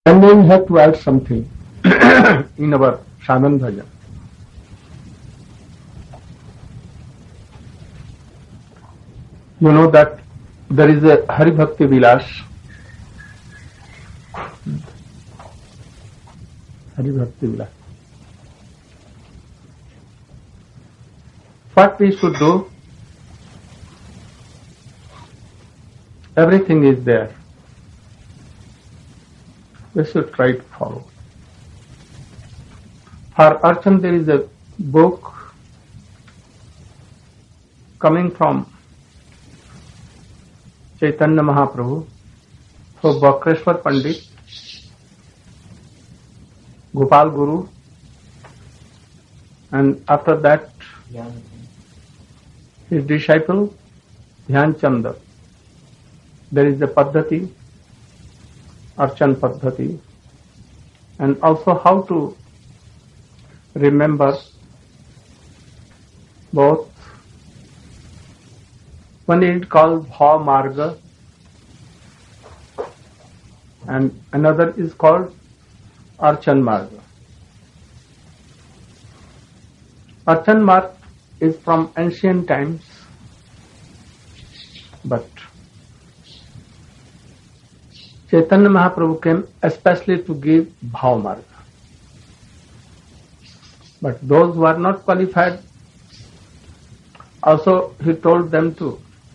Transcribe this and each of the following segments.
And then we have to add something in our sadhan bhajan. You know that there is a Hari Bhakti Vilas. Hari Bhakti Vilas. What we should do? Everything is there. We should try to follow. For Archan there is a book coming from Chaitanya Mahaprabhu, so Bakreshwar Pandit, Gopal Guru, and after that his disciple Dhyan Chanda. There is the Paddhati, Archan Paddhati, and also how to remember both. One is called Bhav Marga and another is called Archan Marga. Archan Marga is from ancient times, but Chaitanya Mahaprabhu came especially to give Bhav Marga. But those who are not qualified, also he told them to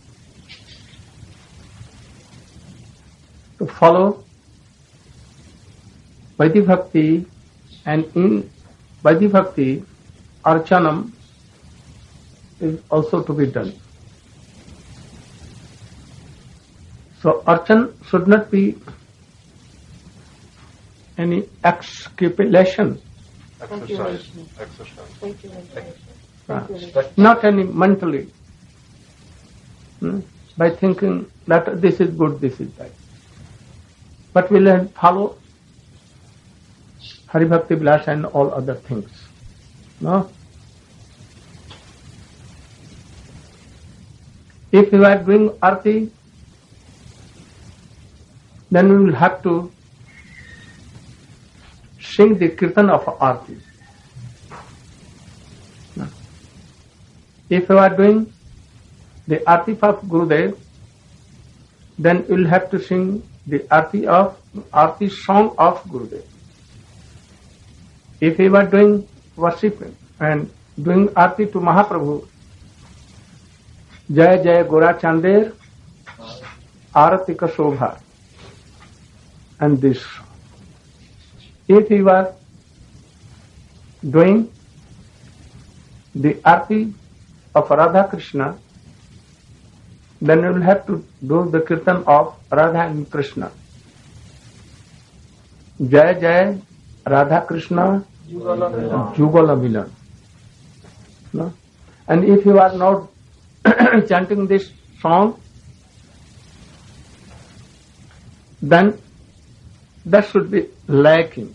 follow Vaidhi Bhakti, and in Vaidhi Bhakti, Archanam is also to be done. So Archan should not be any exculpation. Exercise. Thank you. Not any mentally. By thinking that this is good, this is bad. But we will follow Hari Bhakti Vilas and all other things. No? If you are doing Arti, then we will have to sing the Kirtan of Arti. If you are doing the Arti of Gurudev, then you will have to sing the Arti song of Gurudev. If you are doing worship and doing Arti to Mahaprabhu, Jai Jai Gora Chander, Arati Ka Shobha, and this. If you are doing the Arti of Radha Krishna, then you will have to do the Kirtan of Radha and Krishna. Jai Jai Radha Krishna Jugala Milan. No? And if you are not chanting this song, then that should be lacking.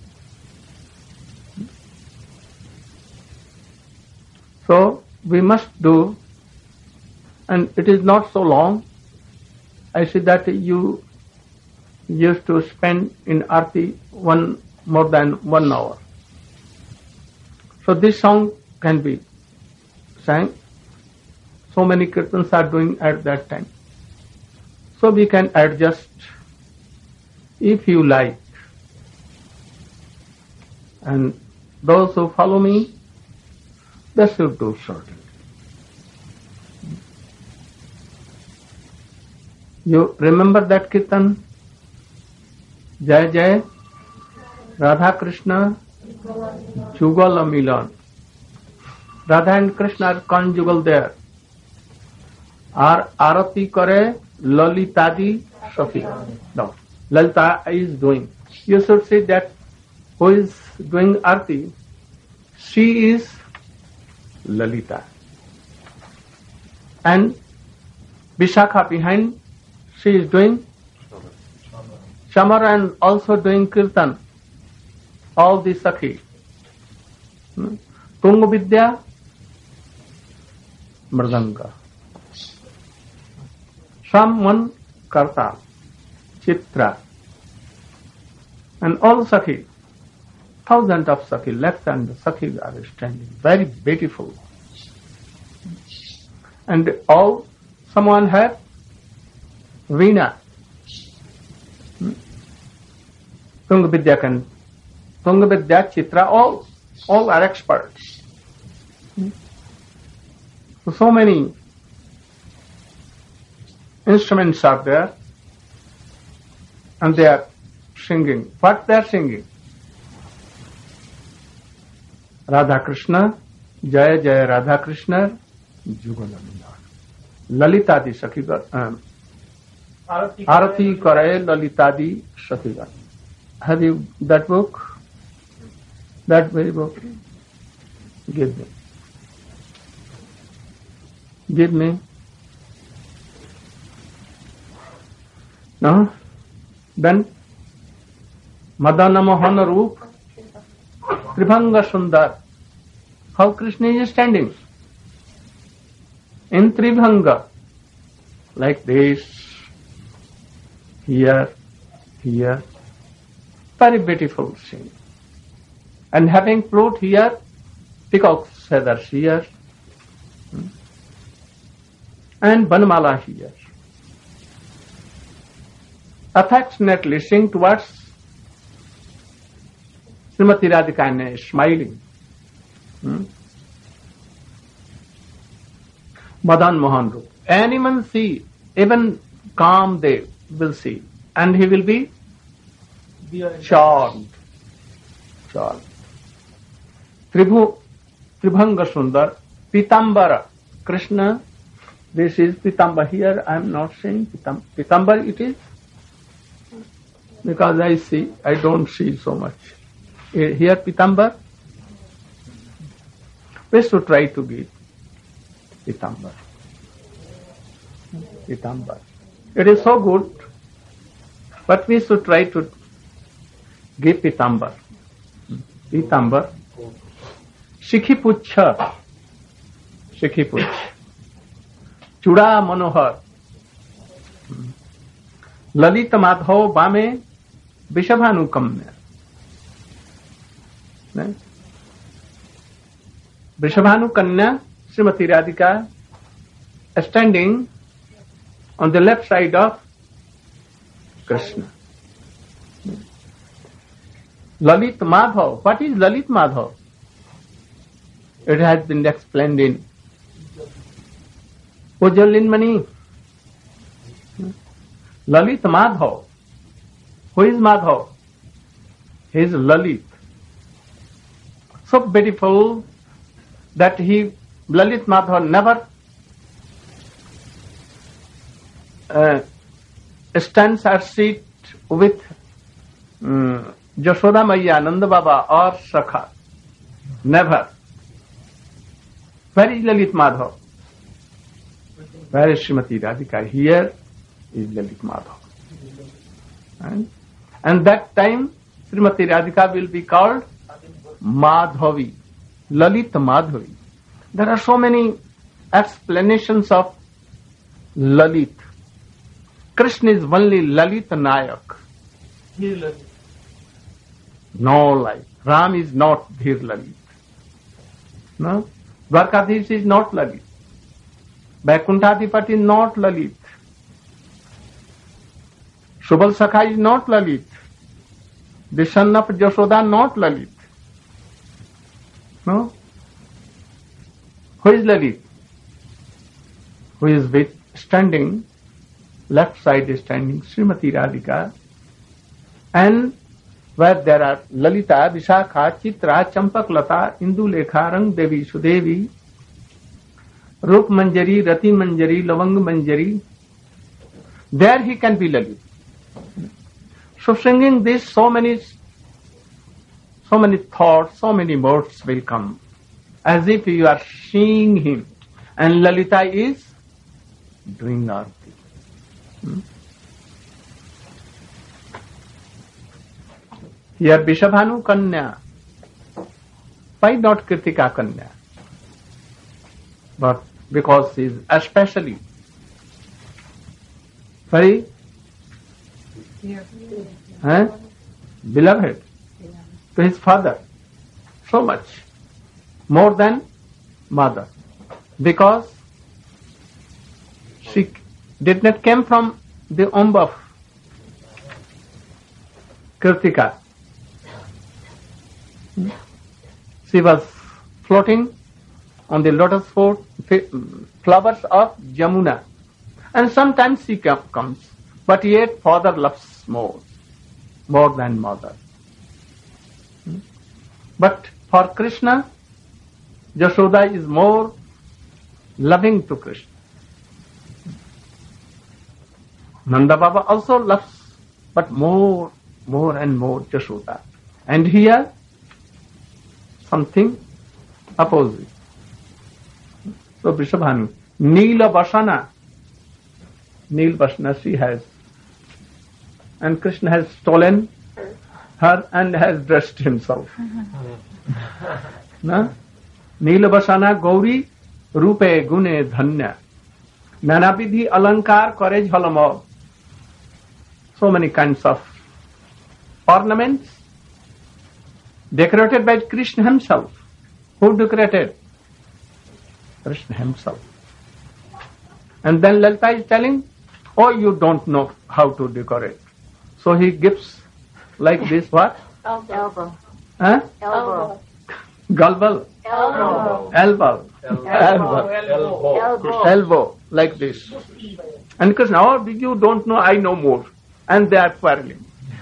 So we must do, and it is not so long. I see that you used to spend in Arti more than 1 hour. So this song can be sang. So many kirtans are doing at that time. So we can adjust if you like. And those who follow me, they should do certainly. You remember that kirtan? Jai Jai Radha Krishna Jugala Milan. Radha and Krishna are conjugal there. Are Arati Kare Lalitadi Safi. No. Lalita is doing. You should say that who is doing Arti, she is Lalita. And Vishakha behind, she is doing Shamar and also doing Kirtan. All the Sakhi. Tunga Vidya, Mridanga. Someone Karta, Chitra. And all Sakhis, thousands of Sakhis, lakhs and Sakhis are standing, very beautiful. And all, someone has Veena. Tunga Vidya, Chitra, all are experts. So many instruments are there, and they are singing. What they are singing? Radha Krishna, Jaya Jaya Radha Krishna, Jugalamina. Lalitadi Sakhiga, Arati Karaye Lalitadi Sakhiga. Have you that book? That very book? Give me. Give me. No? Then Madana Mohana Roop, Tribhanga Sundar. How Krishna is standing? In Tribhanga. Like this. Here. Very beautiful scene. And having flute here, peacock's feathers here, and Banmala here. Affectionately sing towards Srimati Radhika, smiling. Madan Mohan Rup. Anyone see, even Kamdev will see, and he will be charmed. Tribhanga Sundar, Pitambara, Krishna, this is Pitambara. Here I am not saying Pitambara it is, because I don't see so much. Here Pitambara, we should try to give Pitambara. It is so good, but we should try to give Pitambara. Shikhipuchha, Chuda Manohar, Lalita Madhav Bame, Vishabhanu Kamya. Vishabhanu Kanya, Srimati Radhika, standing on the left side of Krishna. Lalit Madhav. What is Lalit Madhav? It has been explained in Pujalinmani. Lalit Madhav. Who is Madhav? He is Lalit. So beautiful that Lalit Madhav never stands or sits with Jashoda Maya, Nanda Baba or Sakha. Never. Where is Lalit Madhav? Where is Srimati Radhika? Here is Lalit Madhav. And that time Srimati Radhika will be called Madhavi. Lalit Madhavi. There are so many explanations of Lalit. Krishna is only Lalit Nayak. No like. Ram is not Dhir Lalit. No? Dwarkadhish is not Lalit. Vaikunthathipati is not Lalit. Subal Sakha is not Lalit. The son of Jashoda not Lalit. No? Who is Lalit? Who is standing, left side is standing Srimati Radhika, and where there are Lalita, Vishakha, Chitra, Champak Lata, Indulekha, Rang Devi, Sudevi, Rup Manjari, Rati Manjari, Lavang Manjari, there he can be Lalit. So singing this, so many thoughts, so many modes will come, as if you are seeing him, and Lalita is doing arti. Here Vishabhanu Kanya. Why not Kritika Kanya? But because he is especially very beloved to his father, so much, more than mother, because she did not come from the womb of Kritika. She was floating on the lotus flowers of Jamuna, and sometimes she comes, but yet father loves more than mother. But for Krishna, Yashoda is more loving to Krishna. Nanda Baba also loves, but more and more Yashoda. And here, something opposite. So Vrishabhanu, Neela Vasana she has. And Krishna has stolen her and has dressed himself. Na? Neela Vasana Gauri Rupe Gune Dhanya. Nanavidhi Alankar Kare Jhalamav. So many kinds of ornaments decorated by Krishna himself. Who decorated? Krishna himself. And then Lalita is telling, oh, you don't know how to decorate. So he gives like this what? Elbow. Huh? Elbow. Galbal. Elbow. Like this. And Krishna, oh, you don't know, I know more. And they are quarreling.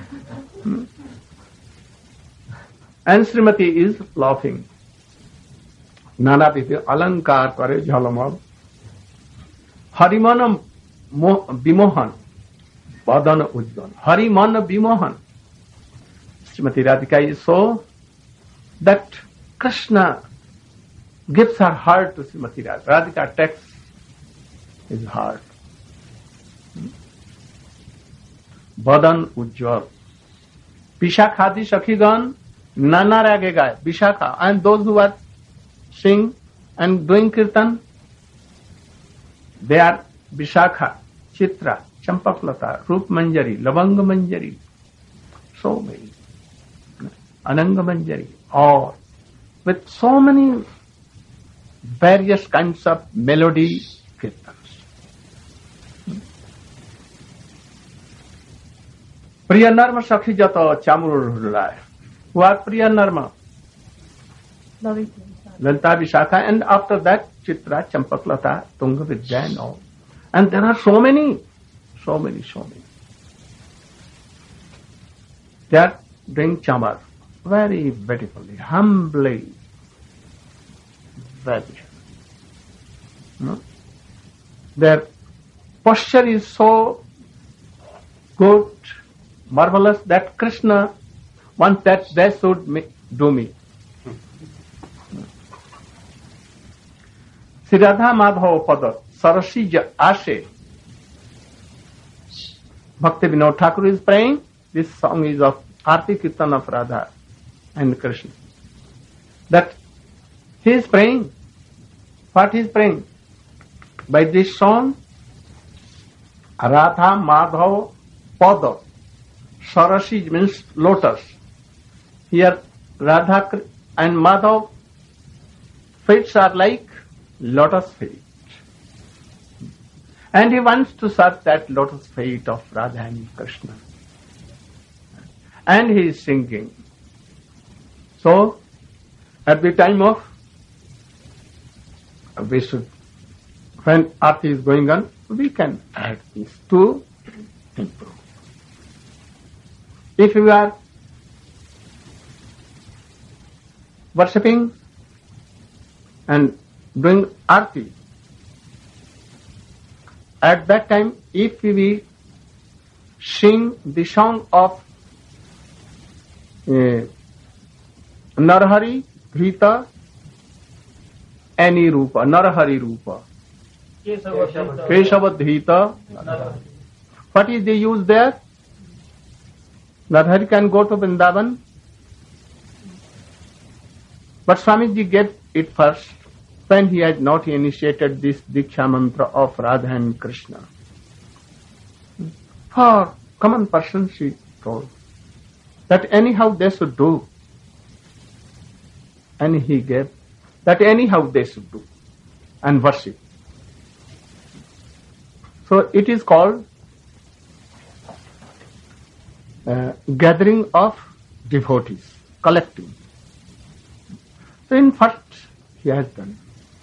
And Srimati is laughing. Nanapiti alankar kare jhalamav. Harimana bimohan. Vadana ujjan. Harimana bimohan. Srimati Radhika is so that Krishna gives her heart to Srimati Radhika. Radhika takes his heart. Vadan ujjwal. Vishakhadi Shakhigan Nana Rage Gaye. Vishakha. And those who are sing and doing kirtan, they are Vishakha, Chitra, Champaklata, Rup Manjari, Lavanga Manjari, so many, Ananga Manjari, or with so many various kinds of melody kirtans. Priya Narma Sakhi Jato Chamur Hudalai. Who are Priya Narma? Lalita Vishakha, and after that Chitra, Champaklata, Tunga Vidya and all. And there are so many. They are doing chamar very beautifully, humbly, very. No? Their posture is so good, marvelous, that Krishna wants that they should do me. Sri Radha Madhava Pada Sarasija Ashe. Bhakti Vinod Thakur is praying. This song is of Arti Kirtan of Radha and Krishna. That he is praying. What he is praying? By this song, Radha Madhava Pada. Sarasij means lotus. Here Radha and Madhava feet are like lotus feet. And he wants to serve that lotus feet of Radha and Krishna. And he is singing. So, at the time of, when Aarti is going on, we can add this to improve. If you are worshipping and doing Aarti, at that time, if we sing the song of Narhari, Dhrita, any Rupa, Narhari Rupa, Keshava Dhrita, what is the use there? Narhari can go to Vrindavan, but Swamiji gave it first when he had not initiated this Diksha mantra of Radha and Krishna. For common person, she told. that anyhow they should do. And he gave that anyhow they should do and worship. So it is called gathering of devotees, collective. So in first he has done.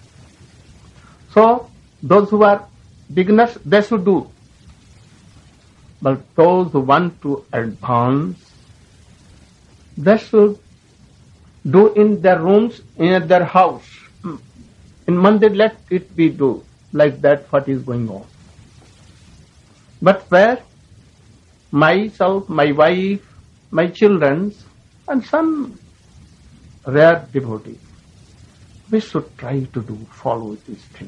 So those who are beginners, they should do. But those who want to advance, they should do in their rooms, in their house. In mandir, let it be do like that what is going on. But where myself, my wife, my children, and some rare devotees, we should try to do, follow this thing.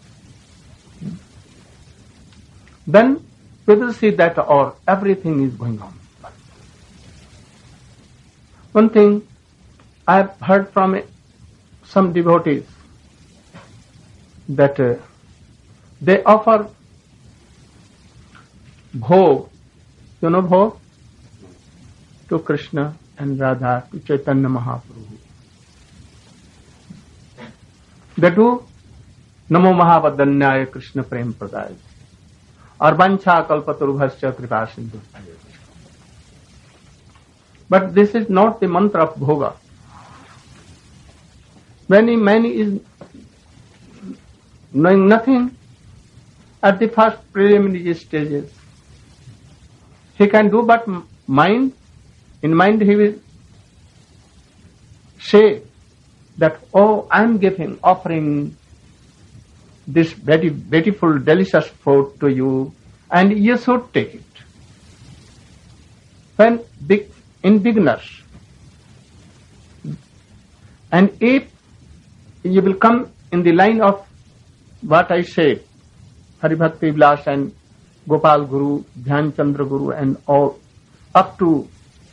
Then we will see that everything is going on. One thing I have heard from some devotees that they offer bhog, you know bhog, to Krishna and Radha, to Chaitanya Mahaprabhu. They do Namo Mahavadanyaya Krishna Prem Pradaya or Vancha Kalpatarubhascha Kripa Sindhu. But this is not the mantra of bhoga. Many is knowing nothing at the first preliminary stages. He can do, but in mind he will say that, oh, I am offering this very beautiful, delicious food to you, and you should take it. When in beginners, and if you will come in the line of what I said, Haribhakti Vilas and Gopal Guru, Dhyan Chandra Guru, and all up to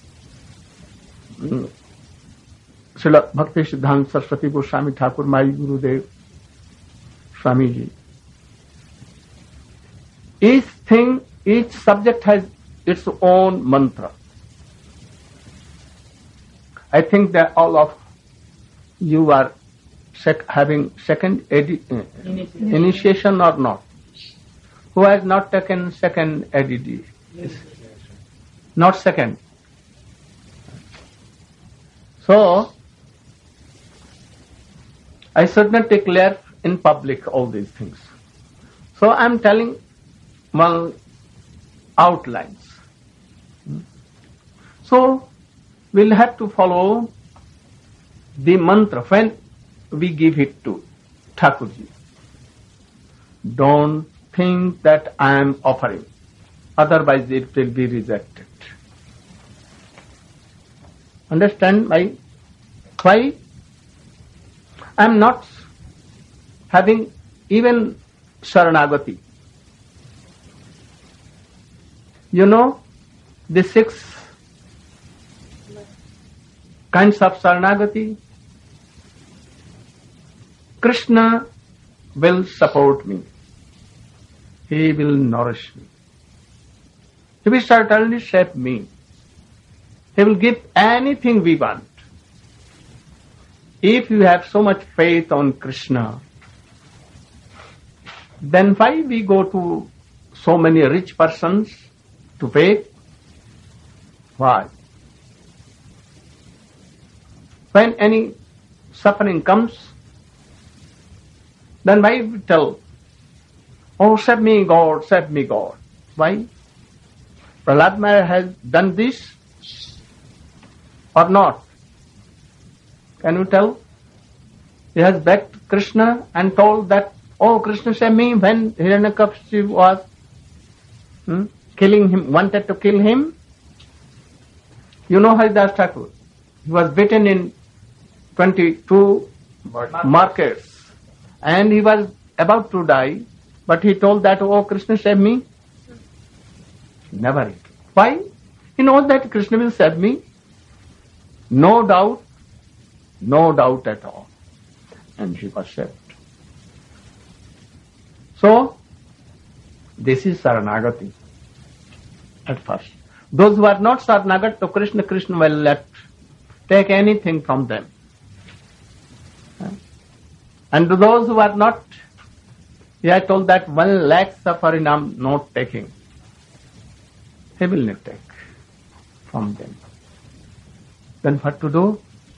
Srila Bhakti Siddhanta Saraswati Goswami Thakur, my Gurudev, Swamiji. Each subject has its own mantra. I think that all of you are having second initiation or not. Who has not taken second ADD? Not second. So, I should not declare in public all these things. So I am telling one outlines. So we'll have to follow the mantra when we give it to Thakurji. Don't think that I am offering, otherwise it will be rejected. Understand why? I am not having even Sharanagati. You know the 6 kinds of Sharanagati? Krishna will support me. He will nourish me. He will certainly shape me. He will give anything we want. If you have so much faith on Krishna, then why we go to so many rich persons to beg? Why? When any suffering comes, then why we tell, oh, save me God, save me God. Why? Prahlad Maharaj has done this or not? Can you tell? He has begged Krishna and told that, oh, Krishna save me, when Hiranyakashipu was killing him, wanted to kill him. You know Haridas Thakur. He was beaten in 22 markets and he was about to die, but he told that, oh, Krishna save me. Never. Why? He knows that Krishna will save me. No doubt at all. And he was saved. So, this is Saranagati at first. Those who are not Saranagat to Krishna, Krishna will let take anything from them. And to those who are not, he had told that 1 lakh of Harinam not taking. He will not take from them. Then what to do?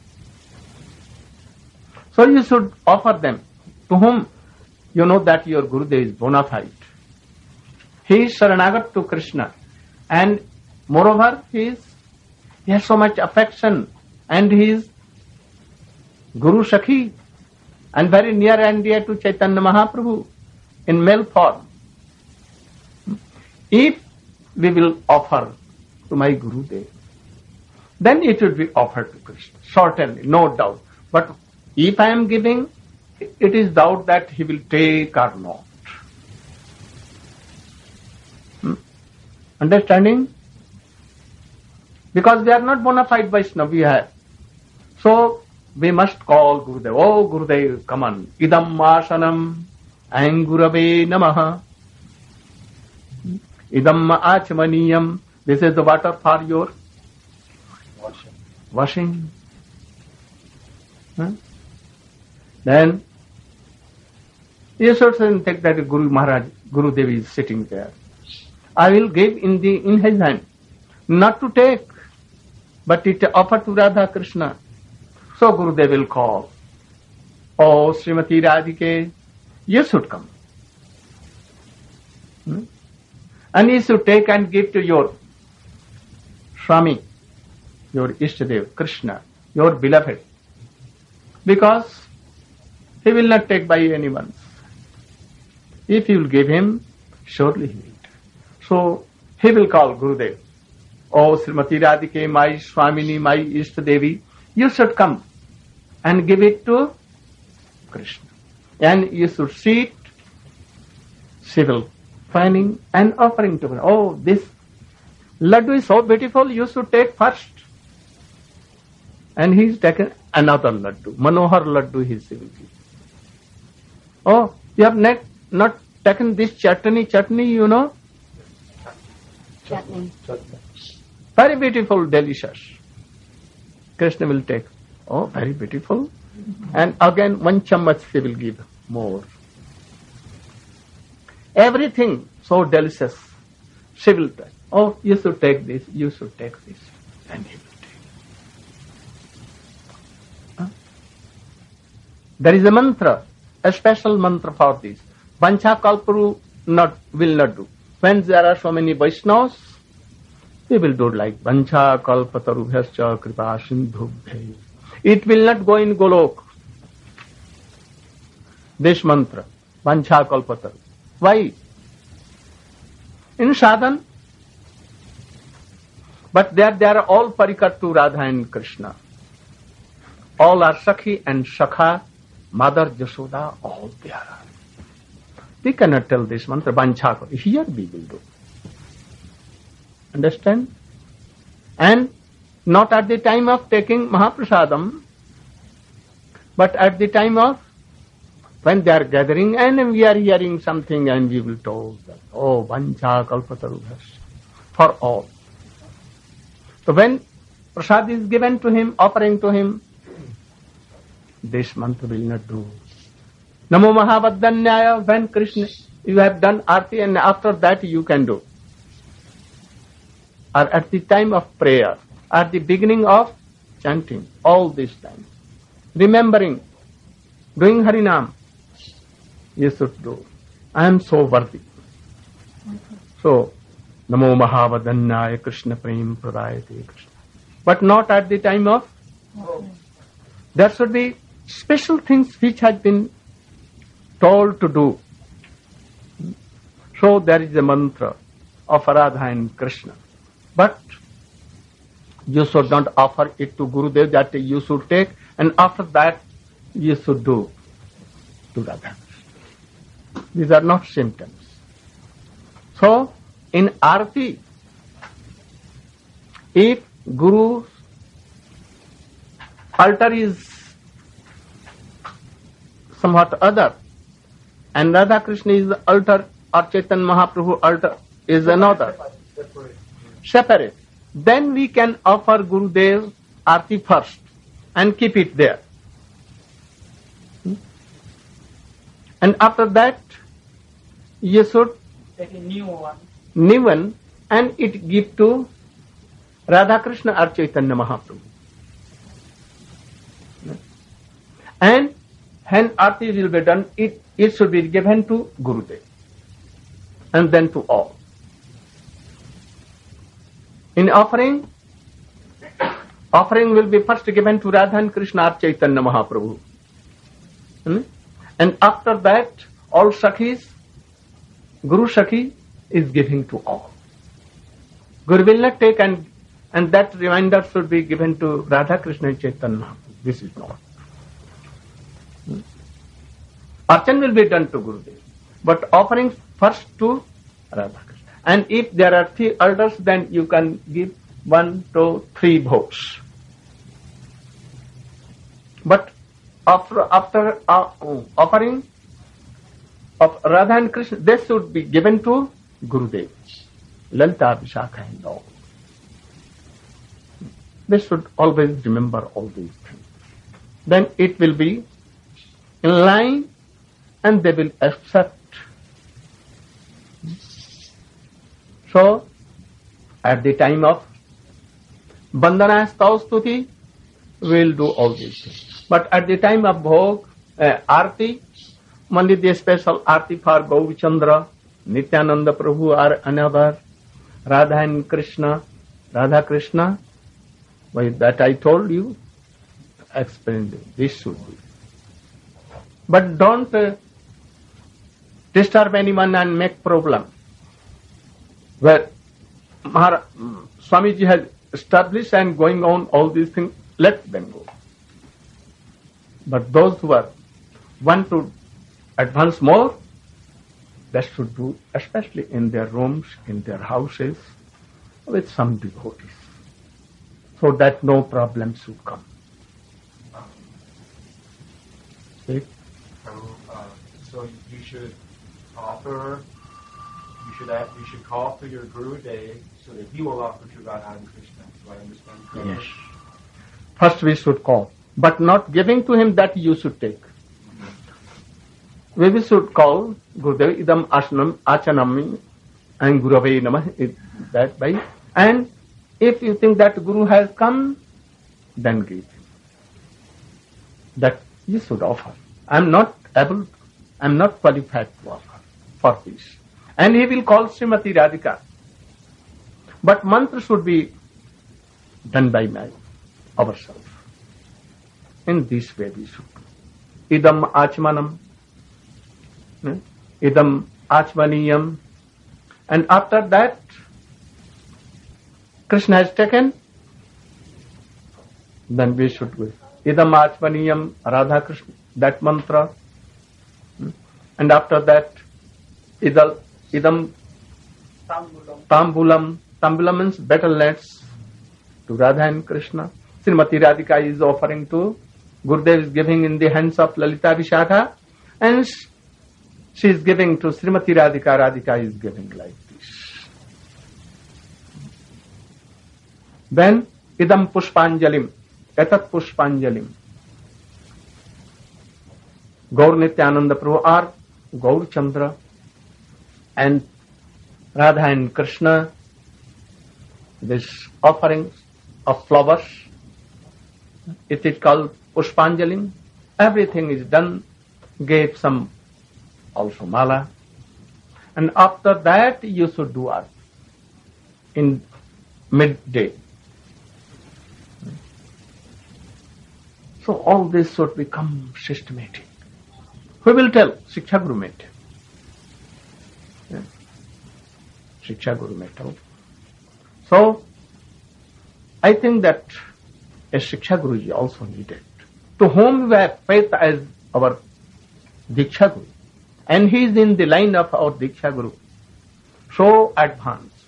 So you should offer them to whom you know that your Gurudev is bona fide. He is Saranagat to Krishna, and moreover he has so much affection, and he is Guru Sakhi and very near and dear to Chaitanya Mahaprabhu in male form. If we will offer to my Gurudev, then it would be offered to Krishna, certainly, no doubt. But if I am giving, it is doubt that he will take or not. Understanding? Because we are not bona fide Vaishnava, we have. So, we must call Gurudev. Oh, Gurudev, come on. Idam asanam angurave namaha. Idam achamaniyam. This is the water for your washing. Then, you should think that Guru Maharaj, Gurudev is sitting there. I will give in his hand. Not to take, but it offer to Radha Krishna. So Gurudev will call. Oh, Srimati Radhike, you should come. And you should take and give to your Swami, your Ishtadev, Krishna, your beloved. Because he will not take by anyone. If you will give him, surely he will. So he will call Gurudev. Oh, Srimati Radhike, my Swamini, my Ishtadevi, you should come and give it to Krishna. And you should sit, civil, fanning and offering to him. Oh, this laddu is so beautiful, you should take first. And he's taken another laddu, Manohar laddu he will give. Oh, you have not taken this chutney, you know? Chutney. Very beautiful, delicious. Krishna will take. Oh, very beautiful. And again, 1 chammach he will give more. Everything so delicious. She will take. Oh, you should take this, you should take this. And he will take. There is a mantra, a special mantra for this. Vancha kalparu will not do. When there are so many Vaishnavas, we will do like Vancha kalpatarubhyascha kripa sindhubhye. It will not go in Golok. This mantra, Vancha kalpataru. Why? In sadhan. But they are all parikat to Radha and Krishna. All are Sakhi and Shakha, Mother Jashoda, all they are. We cannot tell this mantra, Vancha. Here we will do. Understand? And not at the time of taking Mahaprasadam, but at the time of when they are gathering and we are hearing something and we will tell that, oh, Vancha kalpatarubhyas, for all. So when prasad is given to him, offering to him, this mantra will not do. Namo Mahavadanyaya, when Krishna, you have done arti and after that you can do. Or at the time of prayer, at the beginning of chanting, all this time. Remembering, doing Harinam, you should do. I am so worthy. So, Namo Mahavadanyaya Krishna Prem Pradayate Krishna. But not at the time of. There should be special things which has been told to do. So there is a mantra of Radha and Krishna. But you should not offer it to Gurudev that you should take, and after that you should do to Radha. These are not symptoms. So in Arati, if Guru's altar is somewhat other, and Radha Krishna is the altar, or Chaitanya Mahaprabhu altar is another. Separate. then we can offer Gurudev Aarti first and keep it there. And after that, you should take a new one and it give to Radha Krishna or Chaitanya Mahaprabhu. And when Aarti will be done, it should be given to Gurudev and then to all. In offering will be first given to Radha and Krishna or Chaitanya Mahaprabhu. And after that, all Sakhis, Guru Sakhi is giving to all. Guru will not take and that reminder should be given to Radha Krishna and Chaitanya Mahaprabhu. This is not. Archan will be done to Gurudev, but offering first to Radha Krishna. And if there are 3 elders, then you can give 1, 2, 3 votes. But after offering of Radha and Krishna, this should be given to Gurudev, Lalita, Vishakha and all. They should always remember all these things. Then it will be in line and they will accept. So, at the time of Bandana Stuti, we will do all these things. But at the time of Bhog, Aarti, only the special Aarti for Gaurachandra, Nityananda Prabhu or another, Radha and Krishna, Radha Krishna, that I told you, explained this should be. But don't disturb anyone and make problem. Where Swamiji has established and going on all these things, let them go. But those who want to advance more, that should do, especially in their rooms, in their houses, with some devotees, so that no problem should come. See? So you should offer. You should call for your Guru Day so that he will offer to Radha and Krishna. Do I understand correctly? Yes. First we should call, but not giving to him that you should take. We should call Gurudev idam asnam achanami and Gurave namah that way. And if you think that Guru has come, then give him. That you should offer. I am not qualified to offer for this. And he will call Srimati Radhika. But mantra should be done by ourselves. In this way we should do. Idam achmanam. Idam achmaniyam. And after that, Krishna has taken, then we should do. Idam achmaniyam Radha Krishna. That mantra. And after that, idam tambulam. Tambulam means battlenets to Radha and Krishna. Srimati Radhika is offering to, Gurudev is giving in the hands of Lalita Vishakha, and she is giving to Srimati Radhika. Radhika is giving like this. Then idam pushpanjalim, etat pushpanjalim. Gaur Nityananda Prabhu or Gaur Chandra and Radha and Krishna, this offering of flowers, it is called Pushpanjalim. Everything is done, gave some also mala. And after that you should do Aarti in midday. So all this should become systematic. Who will tell? Shiksha Guru may tell. Yeah. Shiksha Guru may tell. So, I think that a Shiksha Guru is also needed, to whom we have faith as our Diksha Guru. And he is in the line of our Diksha Guru. So advanced.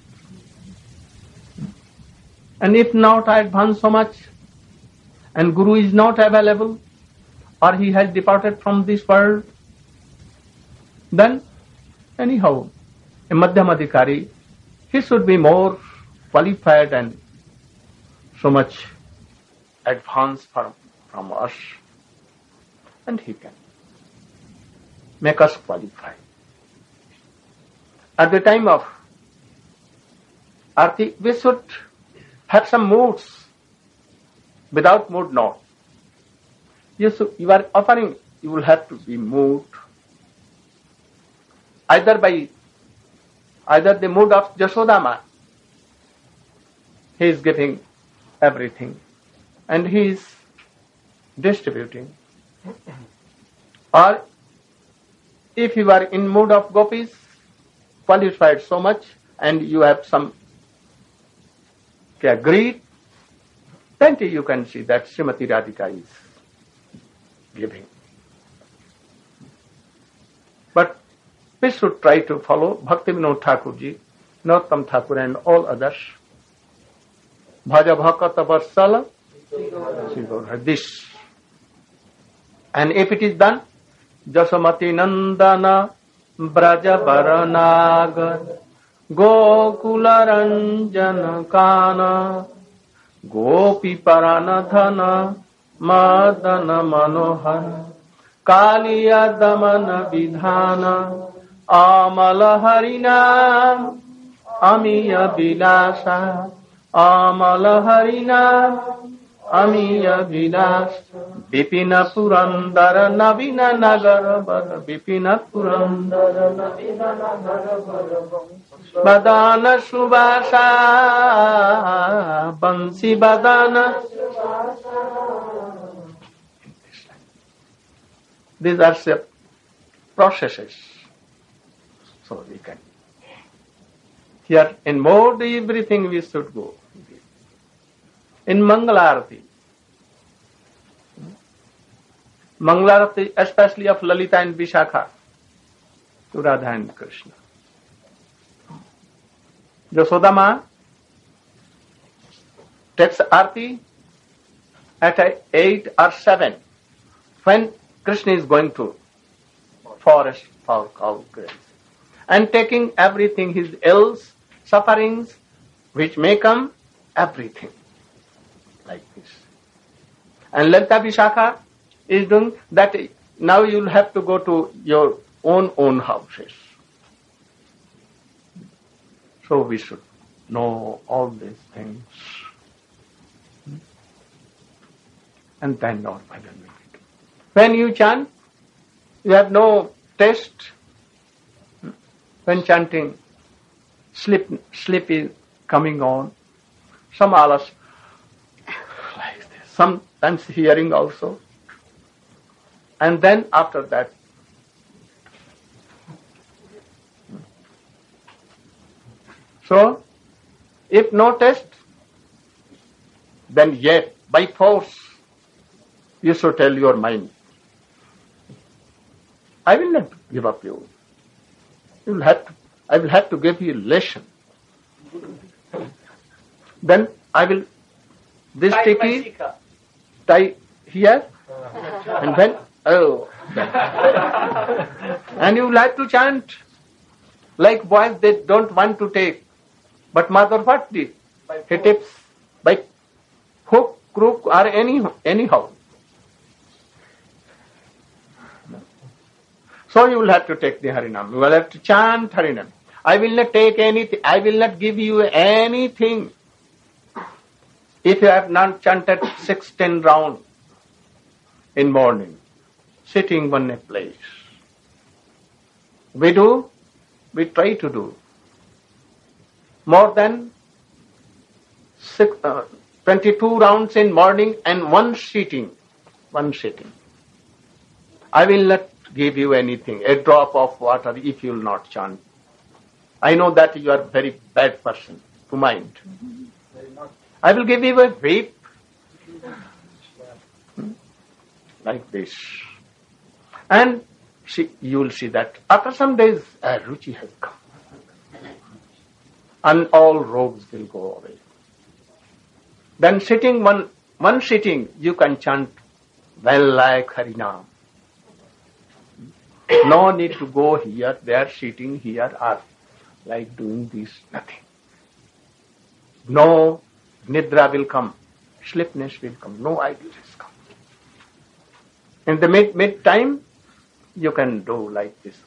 And if not advanced so much, and Guru is not available, or he has departed from this world, then anyhow, a Madhyamadikari, he should be more qualified and so much advance from us, and he can make us qualify. At the time of Arti, we should have some moods. Without mood, no. You are offering, you will have to be moved. Either the mood of Jasodama, he is giving everything and he is distributing. Or if you are in mood of gopis, qualified so much, and you have some greed, then you can see that Srimati Radhika is giving. But we should try to follow Bhakti Vinod Thakurji, Narottam Thakur and all others. Bhaja Bhakata Varsala, this. And if it is done, Jasomati Nandana Braja Baranagar Gokula Ranjana Kana Gopi Paranadhana Madana Manohara Kaliya Damana Vidhana Amala Harinam Amiya Vilasa Amala Harinam Amiya Vilas Bipina Purandara Navina Nagara Bara Bipina Purandara Navina Nagara Bara Badana Subhasa Bansi Badana. These are processes. So we can. Here in mode everything we should go. In Mangalarati, especially of Lalita and Vishakha, to Radha and Krishna. Jasodama takes Arti at 8 or 7 when Krishna is going to forest for cow grass and taking everything, his ills, sufferings, which may come, everything. Like this. And Lalita Vishakha is doing that. Now you'll have to go to your own houses. So we should know all these things. And then not finally. When you chant, you have no taste. When chanting, sleep is coming on. Some alas, like this. Sometimes hearing also. And then after that, so if no taste, then yet by force you should tell your mind, I will not give up you. I will have to give you a lesson. Then I will this sticky tie here and then and you will have to chant like boys. They don't want to take, but mother what did? He tips by hook, crook or anyhow. So you will have to take the Harinam. You will have to chant Harinam. I will not take anything. I will not give you anything. If you have not chanted 6-10 rounds in morning, sitting one place. We try to do more than 22 rounds in morning and one sitting. I will not give you anything, a drop of water if you will not chant. I know that you are a very bad person to mind. I will give you a whip. Like this. And you will see that after some days, Ruchi has come. And all rogues will go away. Then sitting, one sitting, you can chant well like Harinam. No need to go here, there, sitting here, or like doing this, nothing. No nidra will come. sleepiness will come, no ideas come. In the mid time, you can do like this.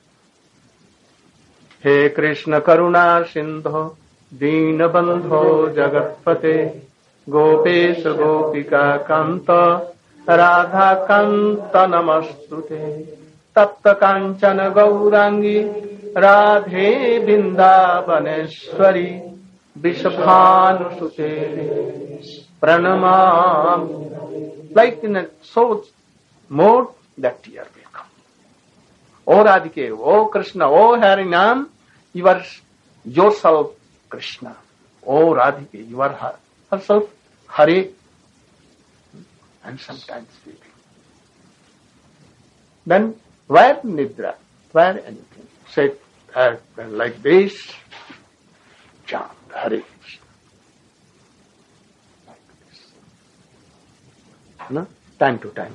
He Krishna Karuna Sindho Dina Bandho Jagatpate Gopesha Gopika Kanta Radha Kanta Namastute Tapta Kanchana Gaurangi Radhe Vrindavaneshwari Vishabhanu Sute Pranamam. Like in a so mode, that tear will come. O Radhike, O Krishna, O Harinam, you are yourself Krishna. O Radhike, you are herself Hare. And sometimes sleeping. Then, where Nidra? Where anything? Say like this, chant Hare Krishna. Like this. No? Time to time.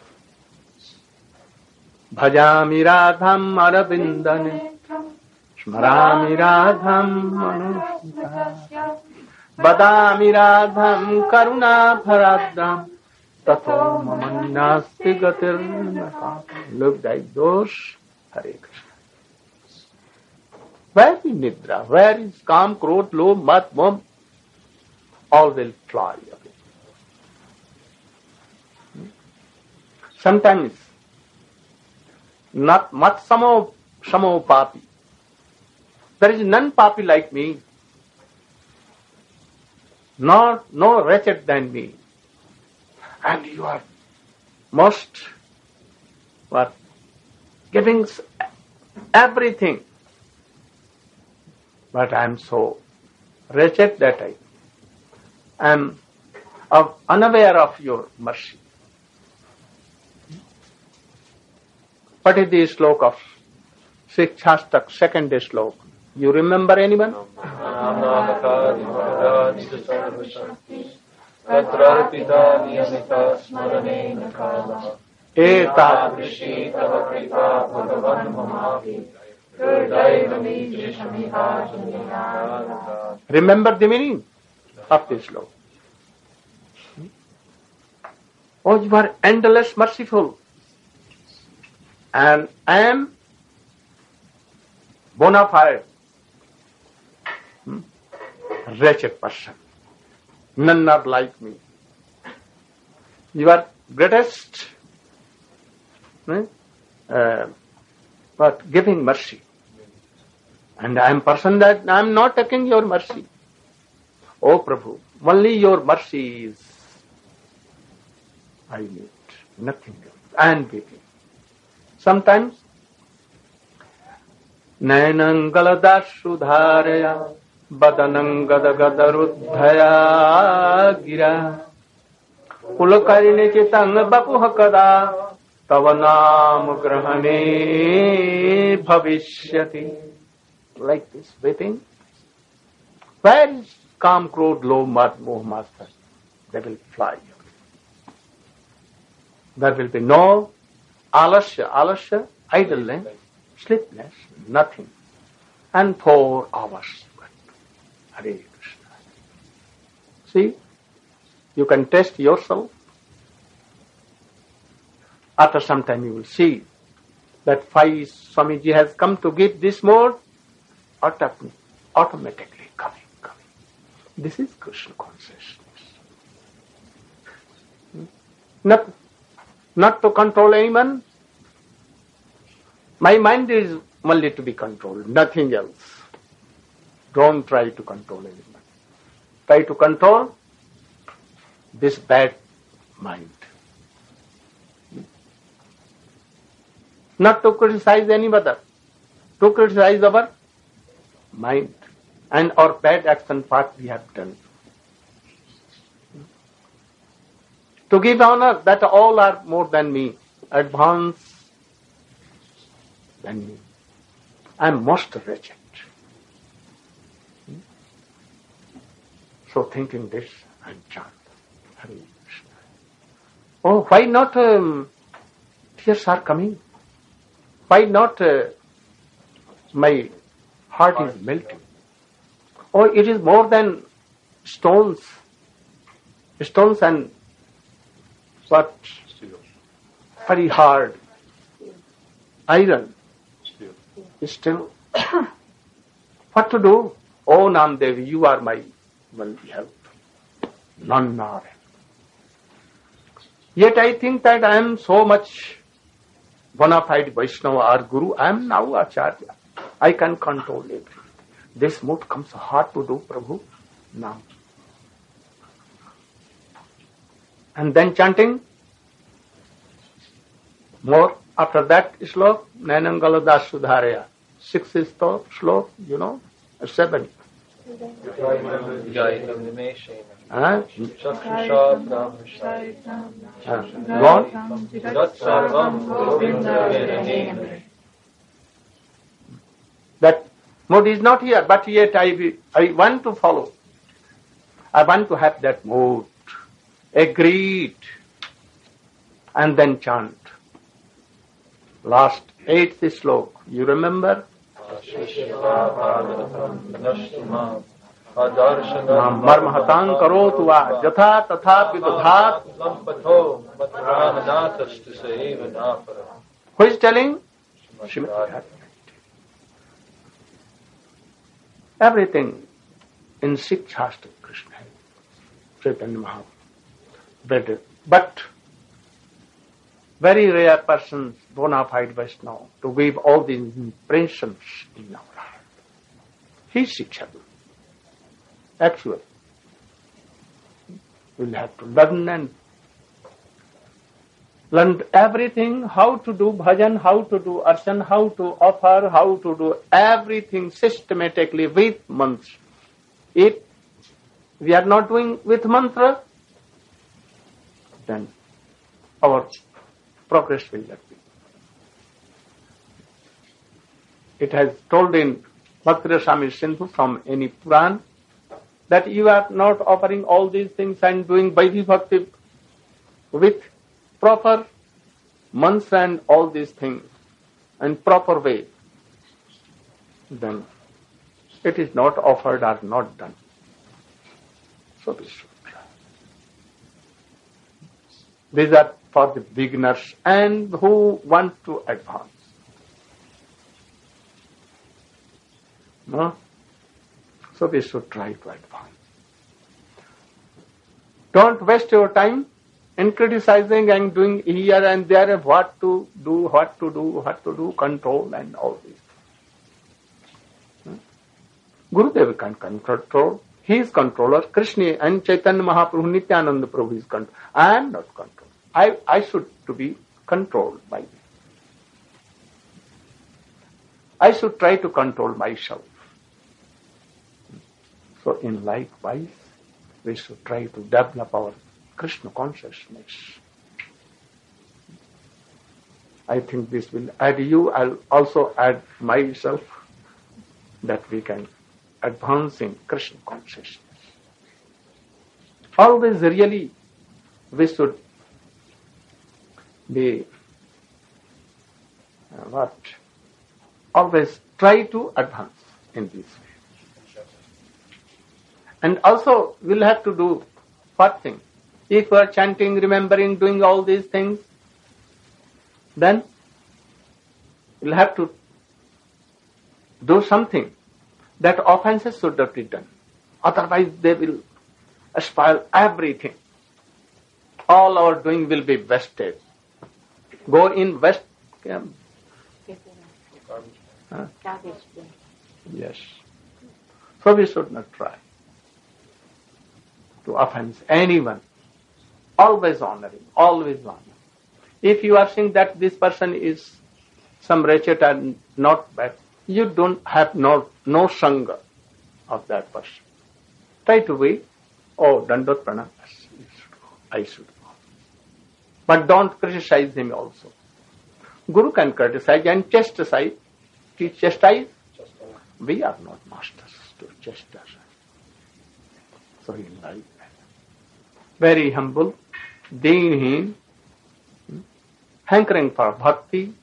Bhajami Radham Arabindane Smarami Radham Manusmita Badami Radham Karuna Bharadram Tato Mamanyasti Gatir. Look like those. Hare Krishna. Where is Nidra? Where is Kam, Krodh, Lobh, Mat, Moh? All will fly away. Sometimes not much samo papi. There is none papi like me. No wretched than me. And you are most giving everything. But I am so wretched that I am unaware of your mercy. What is the sloka of Sikshastak, second sloka? You remember anyone? Remember the meaning of this sloka. Oh, you are endless merciful. And I am bona fide wretched person. None are like me. You are greatest but giving mercy. And I am person that I am not taking your mercy. Oh Prabhu, only your mercy is I need, nothing else. I am giving. Sometimes Nainangaladashudharaya Badanangadagadharudhaya gira Pulakarine chitang bapuhakada Tavanam grahane bhavishyati. Like this, waiting. Where is Kam, Krodh, Lobh, Mat, Moh, Master? They will fly. There will be no alasya, idleness, sleepiness, nothing. And 4 hours. Hare Krishna. See, you can test yourself. After some time you will see that Swamiji has come to give this mode, automatically coming. This is Krishna consciousness. Not to control anyone. My mind is only to be controlled, nothing else. Don't try to control anyone. Try to control this bad mind. Not to criticize anybody, to criticize our mind and our bad action what we have done. To give honor that all are more than me, advanced than me. I am most wretched. So thinking this and chant Hare Krishna. Oh, why not tears are coming? Why not my heart is melting? Oh, it is more than stones. stones and what? Very hard iron. Still, what to do? Oh Namdev, you are my only help. None are. Yet I think that I am so much bona fide Vaishnava or Guru. I am now Acharya. I can control everything. This mood comes hard to do, Prabhu. Nam. And then chanting more. After that slok, Nainangala Das Sudharaya. 6 is the slok, 7. Gone? That mood is not here, but yet I want to follow. I want to have that mood. Agreed. And then chant. Last 8th slok. You remember? Marmahatang karotu va jatha tatha vidhat. Who is telling? Everything in Sikh Shastra Krishna, Chaitanya Mahaprabhu. But very rare persons, bona fide Vaishnava, to give all these impressions in our heart. He is Shikshadu. Actually, we'll have to learn everything, how to do bhajan, how to do arshan, how to offer, how to do everything systematically with mantra. If we are not doing with mantra, then our progress will not be. It has told in Bhakti Rasamrita Sindhu from any Puran that you are not offering all these things and doing Vaidhi Bhakti with proper mantra and all these things in proper way, then it is not offered or not done. So we should try. These are for the beginners and who want to advance. No? So we should try to advance. Don't waste your time in criticizing and doing here and there what to do, control and all these things. Gurudev can control. He is controller. Krishna and Chaitanya Mahaprabhu, Nityananda Prabhu is controller. I am not controlled. I should to be controlled by me. I should try to control myself. So in likewise, we should try to develop our Krishna consciousness. I think this will add you. I'll also add myself that we can advance in Krishna consciousness. Always really we should be always try to advance in this way. And also we'll have to do what thing? If we are chanting, remembering, doing all these things, then we'll have to do something that offenses should not be done. Otherwise they will spoil everything. All our doing will be wasted. Go in West camp. Yes. So we should not try to offend anyone. Always honoring, always honor. If you are saying that this person is some wretched and not bad, you don't have no sangha of that person. Try to be, Dandot Pranam, I should go. But don't criticize him also. Guru can criticize and chastise. Chastise? We are not masters to chastise. So in life, very humble, deenheen, hankering for bhakti,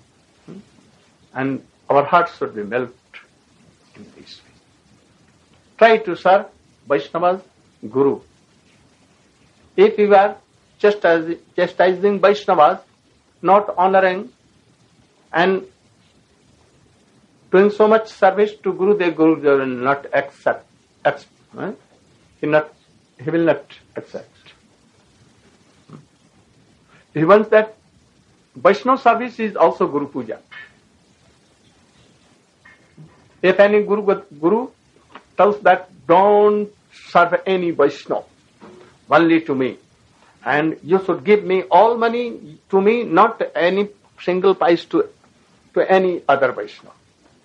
and our hearts should be melted in this way. Try to serve Vaishnavas, Guru, If we were chastising Vaishnavas, not honoring and doing so much service to Gurudev, Gurudev will not accept. He will not accept. He wants that Vaishnava service is also Guru Puja. If any Guru tells that don't serve any Vaishnava, only to me, and you should give me all money to me, not any single pice to any other Vaishnava.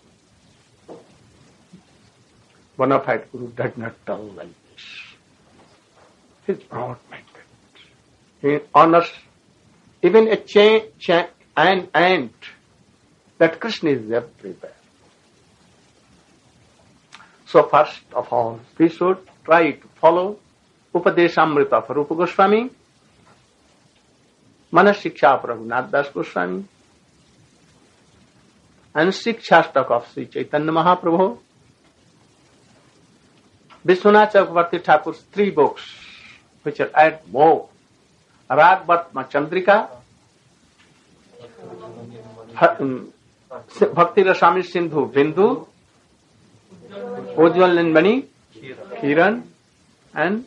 Bona fide Guru does not tell like this. He is broad-minded. He honors even an ant, that Krishna is everywhere. So first of all, we should try to follow Upadeshamrita of Rupa Goswami, Manas Shiksha of Raghunath Das Goswami, and Shikshastak of Sri Chaitanya Mahaprabhu, Vishwanath Chakravarti Thakur's 3 books, which are add more, Ragvatma Chandrika, Bhakti Rasami Sindhu Bindu, Ujjwal Nindmani, Kiran, and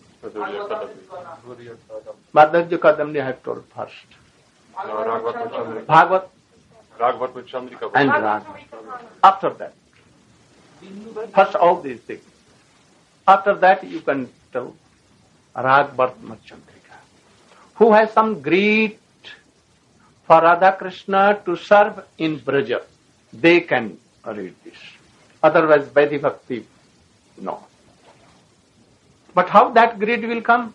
Madhurya Kadam they have told first. Bhagavad and Rag. After that. First all these things. After that you can tell Ragvatma Chandrika. Who has some greed for Radha Krishna to serve in Braja, they can read this. Otherwise, Vaidhi Bhakti, no. But how that greed will come?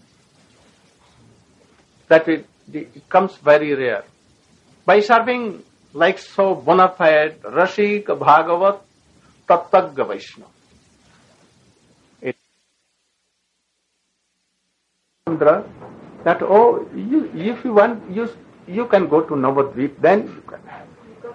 That it comes very rare. By serving like so bona fide Rashik, Bhagavat, Tattagga Vaishnava. That, if you want, you can go to Navadvip, then you can have.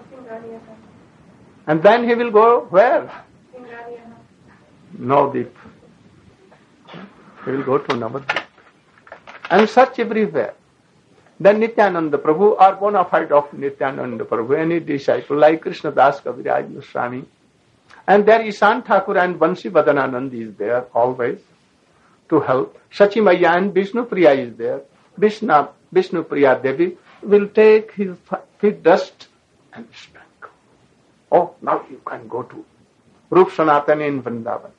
And then he will go where? Navadvip. He will go to Navadvip. And search everywhere. Then Nityananda Prabhu or bona fide of Nityananda Prabhu, any disciple like Krishna Das Kaviraj Goswami. And there Ishan Thakur and Bansi Vadananand is there always to help. Sachimaya and Vishnu Priya is there. Vishnu Priya Devi will take his feet dust and sprinkle. Oh, now you can go to Rup Sanatana in Vrindavan.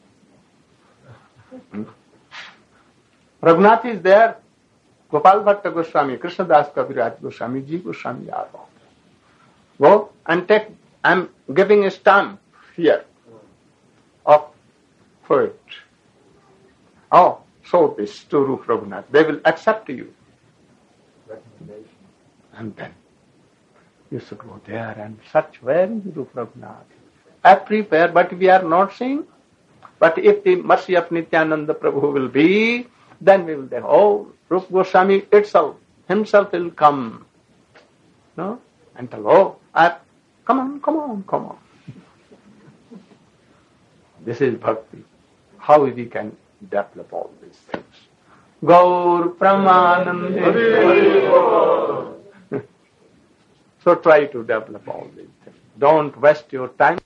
Raghunath is there. Gopal Bhatta Goswami, Krishna Das Kaviraj Goswami, Ji Goswami are all. Go and take, I'm giving a stamp here of food. Oh, show this to Rup Raghunath. They will accept you. And then you should go there and search where is Rup Raghunath. Everywhere, but we are not seeing. But if the mercy of Nityananda Prabhu will be, then we will say, oh, Rup Goswami himself will come. No? And tell, oh, come on. This is bhakti. How we can develop all these things. Gaur Pramanande. So try to develop all these things. Don't waste your time.